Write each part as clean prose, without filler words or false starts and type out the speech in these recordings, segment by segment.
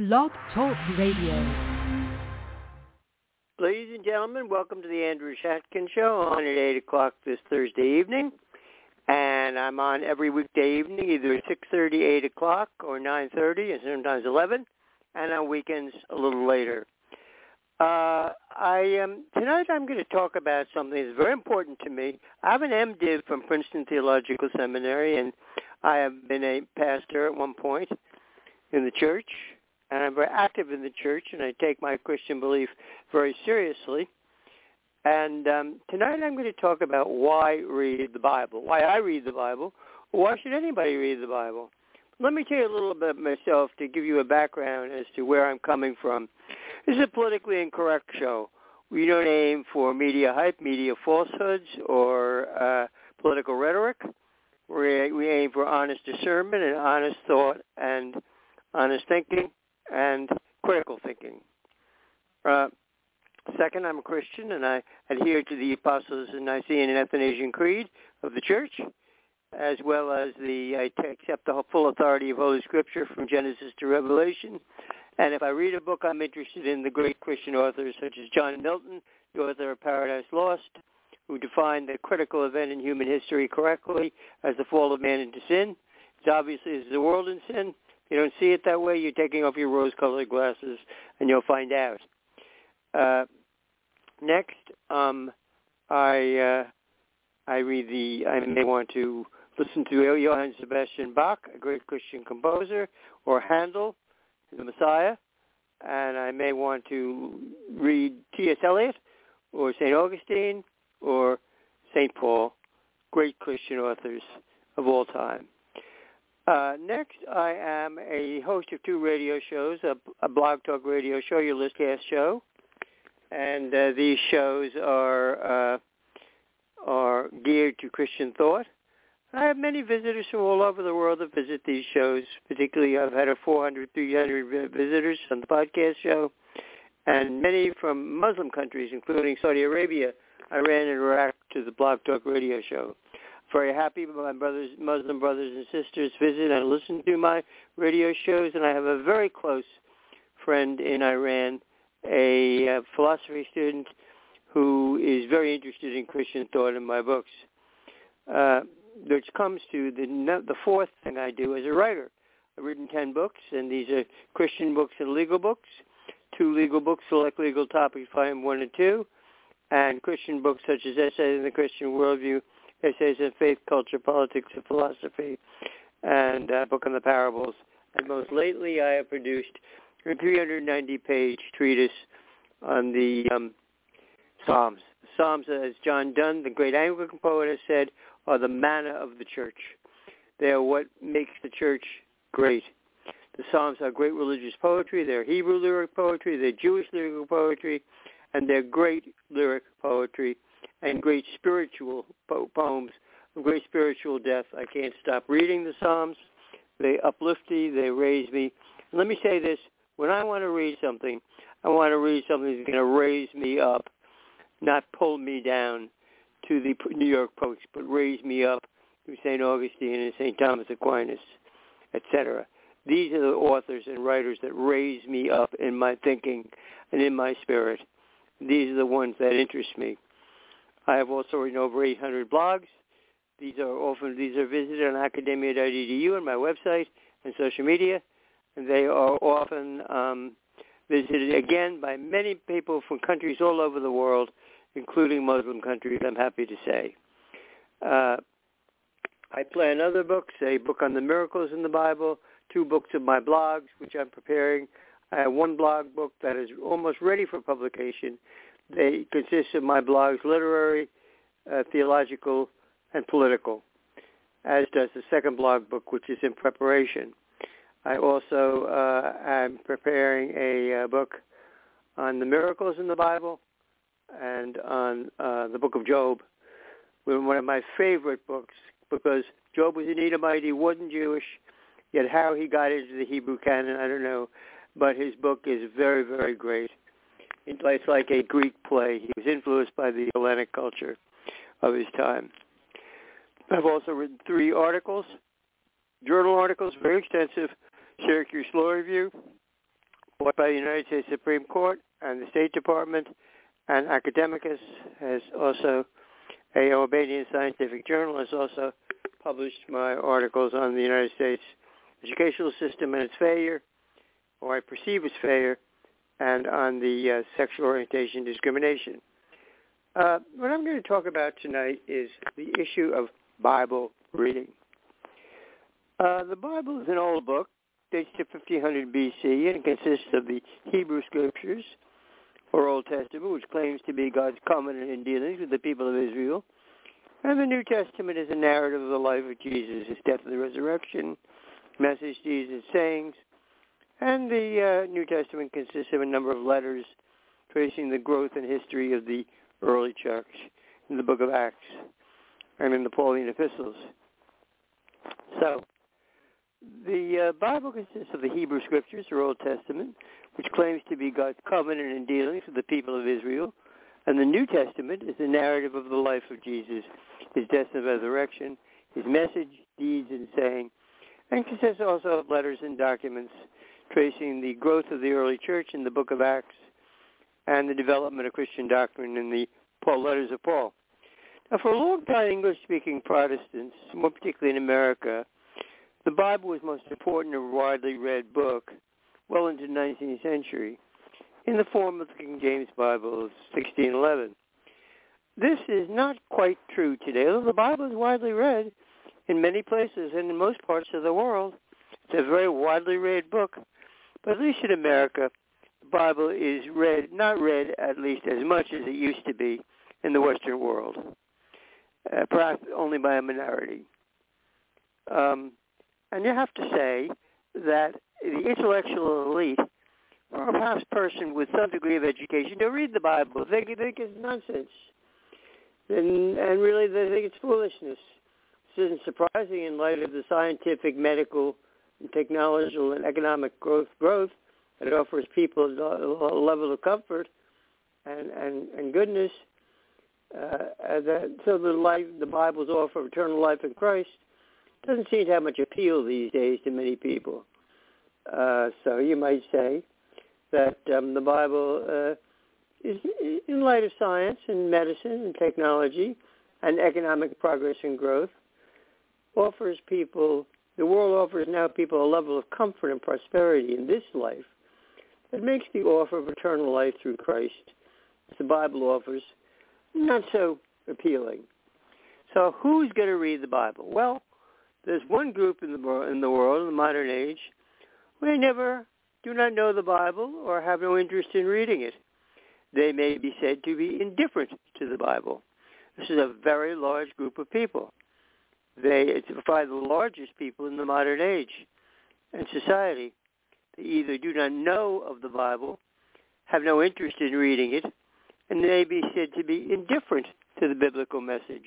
Blog Talk Radio. Ladies and gentlemen, welcome to the Andrew Shatkin Show on at 8 o'clock this Thursday evening. And I'm on every weekday evening, either at 6:30, 8 o'clock, or 9:30, and sometimes 11, and on weekends a little later. Tonight I'm going to talk about something that's very important to me. I have an MDiv from Princeton Theological Seminary, and I have been a pastor at one point in the church, and I'm very active in the church, and I take my Christian belief very seriously. And tonight I'm going to talk about why read the Bible, why I read the Bible, or why should anybody read the Bible. Let me tell you a little bit of myself to give you a background as to where I'm coming from. This is a politically incorrect show. We don't aim for media hype, media falsehoods, or political rhetoric. We aim for honest discernment and honest thought and honest thinking and critical thinking. Second, I'm a Christian, and I adhere to the Apostles' and Nicene and Athanasian Creed of the Church, as well as I accept the full authority of Holy Scripture from Genesis to Revelation. And if I read a book, I'm interested in the great Christian authors such as John Milton, the author of Paradise Lost, who defined the critical event in human history correctly as the fall of man into sin. It's obviously is the world in sin. If you don't see it that way, you're taking off your rose-colored glasses, and you'll find out. Next, I may want to listen to Johann Sebastian Bach, a great Christian composer, or Handel, the Messiah, and I may want to read T.S. Eliot, or St. Augustine, or St. Paul, great Christian authors of all time. Next, I am a host of two radio shows, a Blog Talk radio show, your Listcast show, and these shows are geared to Christian thought. I have many visitors from all over the world that visit these shows. Particularly, I've had 300 visitors on the podcast show, and many from Muslim countries, including Saudi Arabia, Iran, and Iraq, to the Blog Talk radio show. Very happy my Muslim brothers and sisters visit and listen to my radio shows, and I have a very close friend in Iran, a philosophy student who is very interested in Christian thought in my books. Which comes to the fourth thing I do as a writer. I've written 10 books, and these are Christian books and legal books. 2 legal books, Select Legal Topics, Volume 1 and 2, and Christian books such as Essays in the Christian Worldview, Essays in Faith, Culture, Politics, and Philosophy, and a book on the parables. And most lately, I have produced a 390-page treatise on the Psalms. The Psalms, as John Donne, the great Anglican poet, has said, are the manna of the church. They are what makes the church great. The Psalms are great religious poetry. They're Hebrew lyric poetry. They're Jewish lyric poetry. And they're great lyric poetry and great spiritual poems of great spiritual depth. I can't stop reading the Psalms. They uplift me. They raise me. And let me say this. When I want to read something, I want to read something that's going to raise me up, not pull me down to the New York Post, but raise me up to St. Augustine and St. Thomas Aquinas, etc. These are the authors and writers that raise me up in my thinking and in my spirit. These are the ones that interest me. I have also written over 800 blogs. These are visited on academia.edu and my website and social media, and they are often visited again by many people from countries all over the world, including Muslim countries, I'm happy to say. I plan other books, a book on the miracles in the Bible, 2 books of my blogs, which I'm preparing. I have 1 blog book that is almost ready for publication. They consist of my blogs, literary, theological, and political, as does the second blog book, which is in preparation. I also am preparing a book on the miracles in the Bible and on the book of Job, one of my favorite books, because Job was an Edomite. He wasn't Jewish, yet how he got into the Hebrew canon, I don't know, but his book is very, very great. It's like a Greek play. He was influenced by the Hellenic culture of his time. I've also written 3 articles, journal articles, very extensive, Syracuse Law Review, bought by the United States Supreme Court and the State Department, and Academicus has also, a Albanian scientific journal, has also published my articles on the United States educational system and its failure, or I perceive its failure, and on the sexual orientation discrimination. What I'm going to talk about tonight is the issue of Bible reading. The Bible is an old book, dates to 1500 BC, and consists of the Hebrew Scriptures, or Old Testament, which claims to be God's covenant in dealings with the people of Israel. And the New Testament is a narrative of the life of Jesus, his death and the resurrection, message, deeds, and sayings. And the New Testament consists of a number of letters tracing the growth and history of the early church in the book of Acts and in the Pauline epistles. So, the Bible consists of the Hebrew Scriptures, or Old Testament, which claims to be God's covenant and dealings with the people of Israel. And the New Testament is the narrative of the life of Jesus, his death and resurrection, his message, deeds, and saying, and consists also of letters and documents tracing the growth of the early church in the book of Acts and the development of Christian doctrine in the letters of Paul. Now, for a long time, English-speaking Protestants, more particularly in America, the Bible was most important and widely read book well into the 19th century in the form of the King James Bible of 1611. This is not quite true today, although the Bible is widely read in many places and in most parts of the world. It's a very widely read book, but at least in America, the Bible is not read at least as much as it used to be in the Western world, perhaps only by a minority. And you have to say that the intellectual elite, or perhaps person with some degree of education, don't read the Bible. They think it's nonsense. And really they think it's foolishness. This isn't surprising in light of the scientific, medical, and technological and economic growth that offers people a level of comfort and goodness. So the Bible's offer of eternal life in Christ doesn't seem to have much appeal these days to many people. So you might say that the Bible is, in light of science and medicine and technology and economic progress and growth, the world offers now people a level of comfort and prosperity in this life that makes the offer of eternal life through Christ, as the Bible offers, not so appealing. So who's going to read the Bible? Well, there's one group in the world, in the modern age, who do not know the Bible or have no interest in reading it. They may be said to be indifferent to the Bible. This is a very large group of people. It's probably the largest people in the modern age and society. They either do not know of the Bible, have no interest in reading it, and they may be said to be indifferent to the biblical message.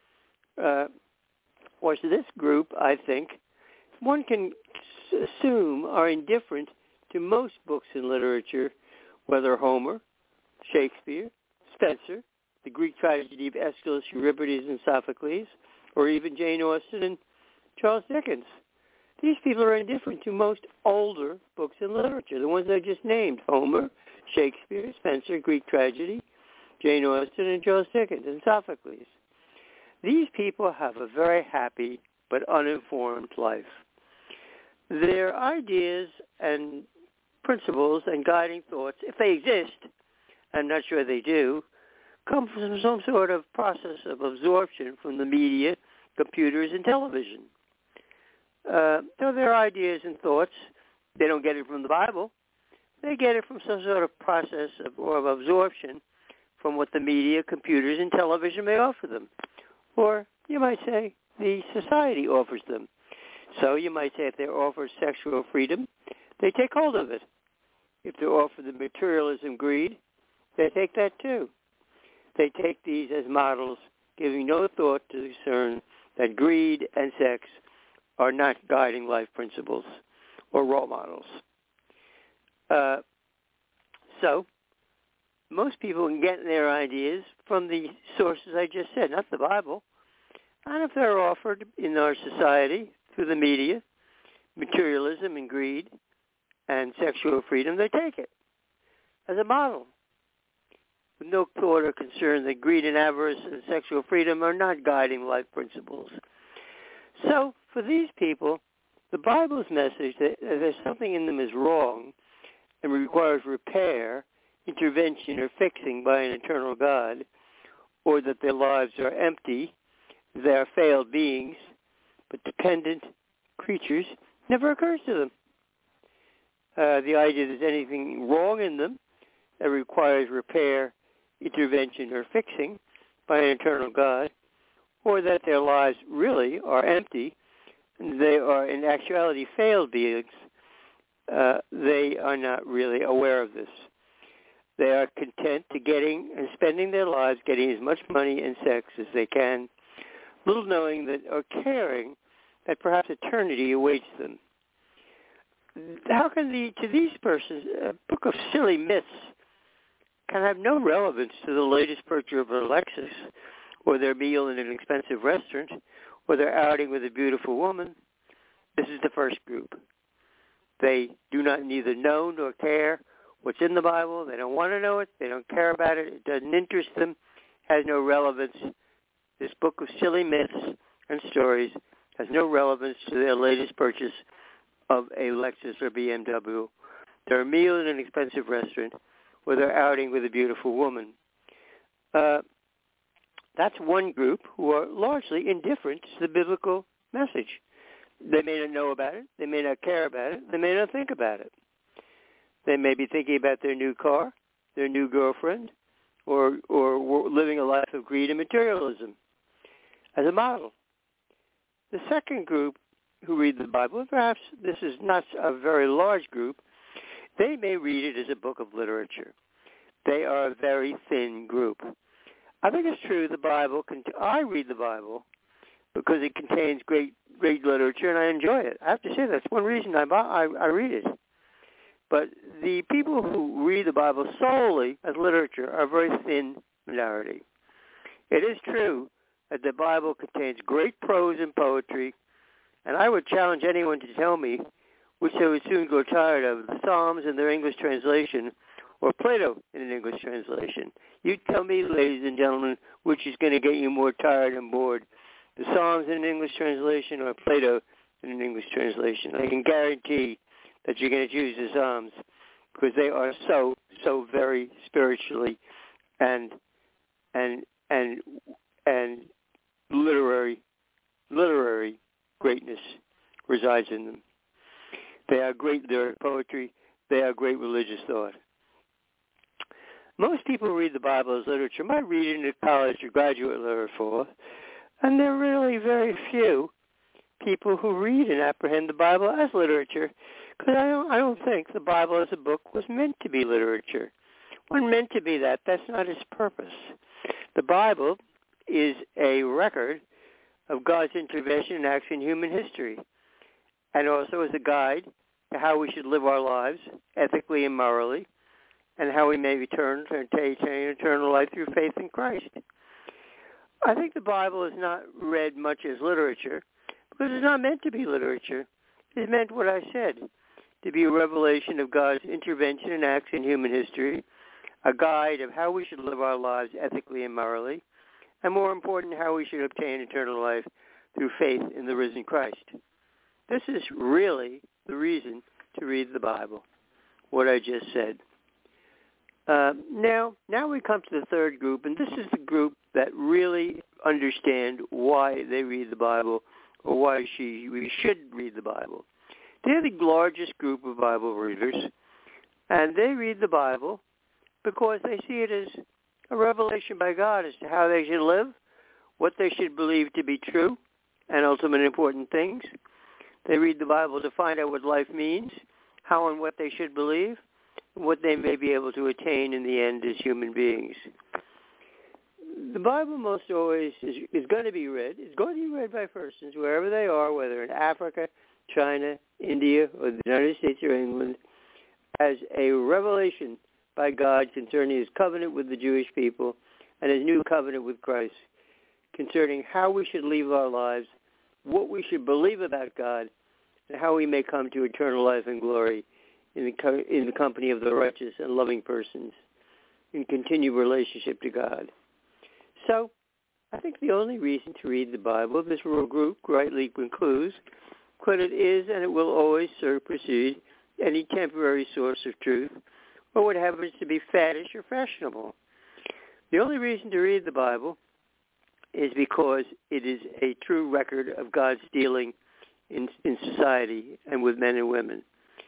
Or so this group, I think, one can assume are indifferent to most books in literature, whether Homer, Shakespeare, Spenser, the Greek tragedy of Aeschylus, Euripides, and Sophocles, or even Jane Austen and Charles Dickens. These people are indifferent to most older books in literature, the ones I just named: Homer, Shakespeare, Spenser, Greek tragedy, Jane Austen, and Charles Dickens, and Sophocles. These people have a very happy but uninformed life. Their ideas and principles and guiding thoughts, if they exist, I'm not sure they do, come from some sort of process of absorption from the media, computers, and television. So their ideas and thoughts, they don't get it from the Bible. They get it from some sort of process of absorption from what the media, computers, and television may offer them. Or you might say the society offers them. So you might say if they're offered sexual freedom, they take hold of it. If they're offered the materialism, greed, they take that too. They take these as models, giving no thought to discern that greed and sex are not guiding life principles or role models. So most people can get their ideas from the sources I just said, not the Bible. And if they're offered in our society through the media, materialism and greed, and sexual freedom, they take it as a model, with no thought or concern that greed and avarice and sexual freedom are not guiding life principles. So for these people, the Bible's message that there's something in them is wrong and requires repair, intervention, or fixing by an eternal God, or that their lives are empty, they are failed beings, but dependent creatures, never occurs to them. The idea that there's anything wrong in them that requires repair, intervention, or fixing by an eternal God, or that their lives really are empty, they are in actuality failed beings, they are not really aware of this. They are content to getting and spending their lives getting as much money and sex as they can, little knowing that or caring that perhaps eternity awaits them. How can to these persons, a book of silly myths can have no relevance to the latest purchase of a Lexus, or their meal in an expensive restaurant, or their outing with a beautiful woman? This is the first group. They do not neither know nor care what's in the Bible. They don't want to know it. They don't care about it. It doesn't interest them. Has no relevance. This book of silly myths and stories has no relevance to their latest purchase of a Lexus or BMW, their meal in an expensive restaurant, or their outing with a beautiful woman. That's one group who are largely indifferent to the biblical message. They may not know about it. They may not care about it. They may not think about it. They may be thinking about their new car, their new girlfriend, or living a life of greed and materialism as a model. The second group who read the Bible, perhaps this is not a very large group, they may read it as a book of literature. They are a very thin group. I think it's true the Bible, I read the Bible because it contains great literature and I enjoy it. I have to say that's one reason I read it. But the people who read the Bible solely as literature are a very thin minority. It is true that the Bible contains great prose and poetry, and I would challenge anyone to tell me which they would soon grow tired of, the Psalms in their English translation or Plato in an English translation. You tell me, ladies and gentlemen, which is going to get you more tired and bored, the Psalms in an English translation or Plato in an English translation. I can guarantee that you're going to choose the Psalms because they are so very spiritually and literary greatness resides in them. They are great lyric poetry. They are great religious thought. Most people who read the Bible as literature might read it in college or graduate level for, and there are really very few people who read and apprehend the Bible as literature, because I don't think the Bible as a book was meant to be literature. It wasn't meant to be that. That's not its purpose. The Bible is a record of God's intervention and action in human history, and also is a guide to how we should live our lives ethically and morally, and how we may return to attain eternal life through faith in Christ. I think the Bible is not read much as literature because it's not meant to be literature. It's meant what I said, to be a revelation of God's intervention and acts in human history, a guide of how we should live our lives ethically and morally, and more important, how we should obtain eternal life through faith in the risen Christ. This is really the reason to read the Bible, what I just said. Now we come to the third group, and this is the group that really understand why they read the Bible or why we should read the Bible. They're the largest group of Bible readers, and they read the Bible because they see it as a revelation by God as to how they should live, what they should believe to be true, and ultimate important things. They read the Bible to find out what life means, how and what they should believe, and what they may be able to attain in the end as human beings. The Bible most always is going to be read. It's going to be read by persons wherever they are, whether in Africa, China, India, or the United States or England, as a revelation by God concerning his covenant with the Jewish people and his new covenant with Christ, concerning how we should live our lives, what we should believe about God, and how we may come to eternal life and glory in the company of the righteous and loving persons in continued relationship to God. So, I think the only reason to read the Bible, this rural group rightly concludes, that it is and it will always supersede any temporary source of truth or what happens to be faddish or fashionable. The only reason to read the Bible is because it is a true record of God's dealing in society and with men and women.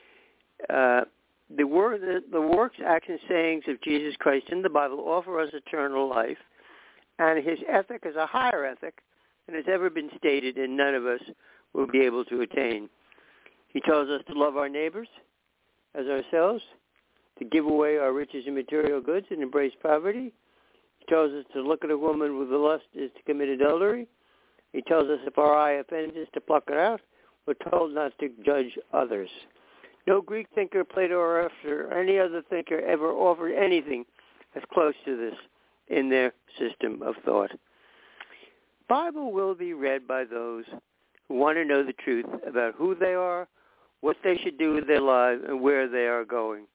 The works, actions, sayings of Jesus Christ in the Bible offer us eternal life, and his ethic is a higher ethic than has ever been stated, and none of us will be able to attain. He tells us to love our neighbors as ourselves, to give away our riches and material goods and embrace poverty. He tells us to look at a woman with the lust is to commit adultery. He tells us if our eye offends us to pluck it out. We're told not to judge others. No Greek thinker, Plato, or any other thinker ever offered anything as close to this in their system of thought. Bible will be read by those who want to know the truth about who they are, what they should do with their lives, and where they are going.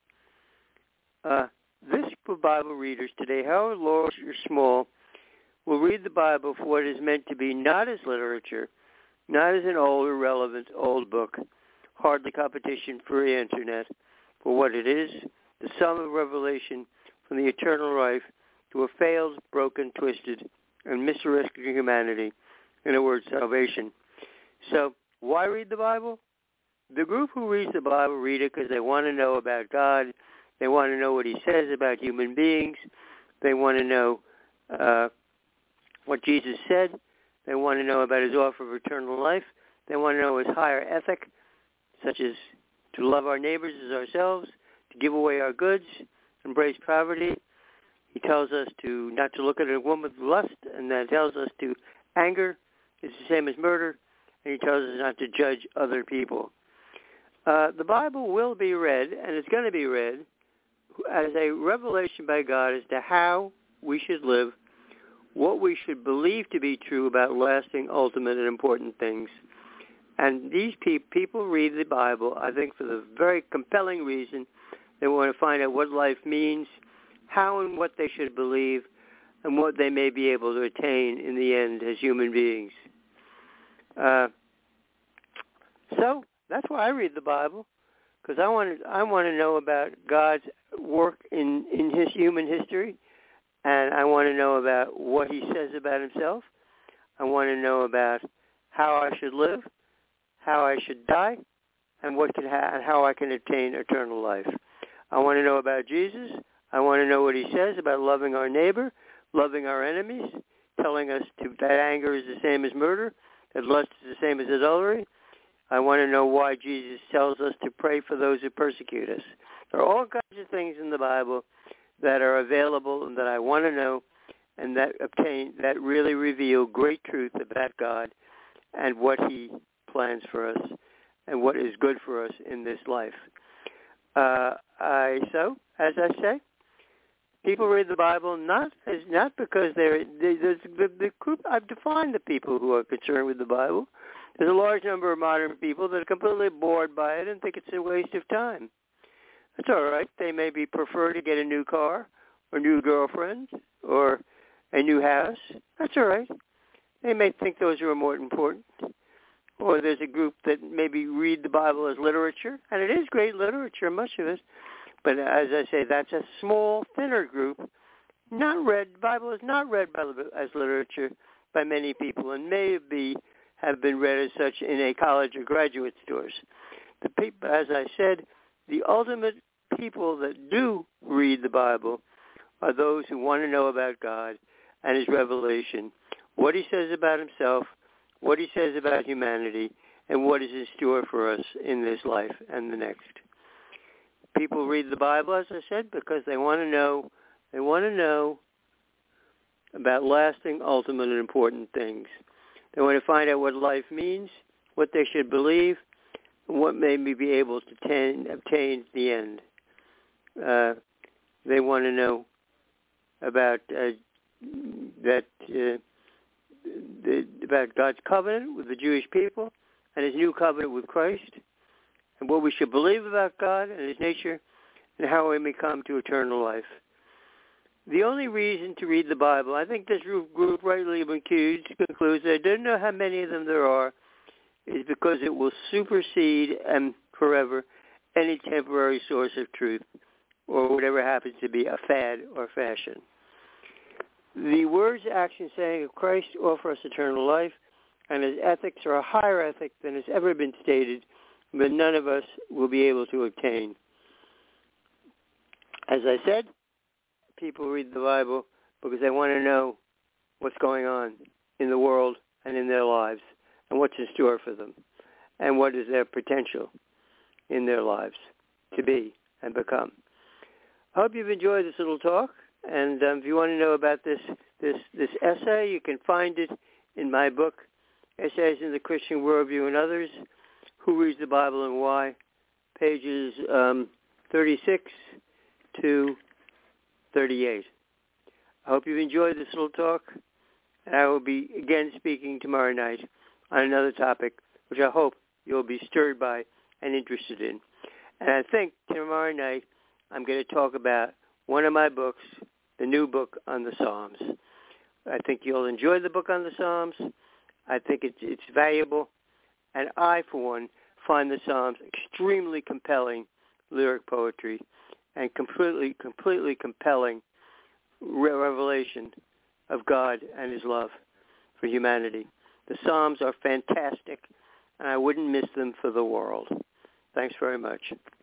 This group of Bible readers today, however large or small, will read the Bible for what it is meant to be, not as literature, not as an old, irrelevant old book, hardly competition for the internet, for what it is, the sum of revelation from the eternal life to a failed, broken, twisted, and misdirected humanity, in a word, salvation. So, why read the Bible? The group who reads the Bible read it because they want to know about God. They want to know what he says about human beings. They want to know what Jesus said. They want to know about his offer of eternal life. They want to know his higher ethic, such as to love our neighbors as ourselves, to give away our goods, embrace poverty. He tells us to not to look at a woman with lust, and that tells us to anger is the same as murder, and he tells us not to judge other people. The Bible will be read, and it's going to be read, as a revelation by God as to how we should live, what we should believe to be true about lasting, ultimate, and important things. And these people read the Bible, I think, for the very compelling reason they want to find out what life means, how and what they should believe, and what they may be able to attain in the end as human beings. So that's why I read the Bible, because I want to know about God's work in his human history, and I want to know about what he says about himself. I want to know about how I should live, how I should die, and how I can attain eternal life. I want to know about Jesus. I want to know what he says about loving our neighbor, loving our enemies, telling us that anger is the same as murder, that lust is the same as adultery. I want to know why Jesus tells us to pray for those who persecute us. There are all kinds of things in the Bible that are available and that I want to know, and that really reveal great truth about God and what he plans for us and what is good for us in this life. So, as I say, people read the Bible not because the group. I've defined the people who are concerned with the Bible. There's a large number of modern people that are completely bored by it and think it's a waste of time. That's all right. They maybe prefer to get a new car or new girlfriend or a new house. That's all right. They may think those are more important. Or there's a group that maybe read the Bible as literature, and it is great literature, much of it. But as I say, that's a small, thinner group. The Bible is not read as literature by many people, and may have been read as such in a college or graduate stores. The people, as I said, the ultimate people that do read the Bible are those who want to know about God and his revelation, what he says about himself, what he says about humanity, and what is in store for us in this life and the next. People read the Bible, as I said, because they want to know about lasting, ultimate, and important things. They want to find out what life means, what they should believe, and what may be able to obtain at the end. They want to know about about God's covenant with the Jewish people and his new covenant with Christ, and what we should believe about God and his nature and how we may come to eternal life. The only reason to read the Bible, I think this group rightly concludes, I don't know how many of them there are, is because it will supersede and forever any temporary source of truth or whatever happens to be a fad or fashion. The words, action, saying of Christ offer us eternal life, and his ethics are a higher ethic than has ever been stated, but none of us will be able to obtain. As I said, people read the Bible because they want to know what's going on in the world and in their lives and what's in store for them and what is their potential in their lives to be and become. I hope you've enjoyed this little talk, and if you want to know about this essay, you can find it in my book, Essays in the Christian Worldview and Others, Who Reads the Bible and Why, pages 36 to 38. I hope you've enjoyed this little talk, and I will be again speaking tomorrow night on another topic, which I hope you'll be stirred by and interested in. And I think tomorrow night I'm going to talk about one of my books, the new book on the Psalms. I think you'll enjoy the book on the Psalms. I think it's valuable, and I, for one, find the Psalms extremely compelling lyric poetry and completely compelling revelation of God and his love for humanity. The Psalms are fantastic, and I wouldn't miss them for the world. Thanks very much.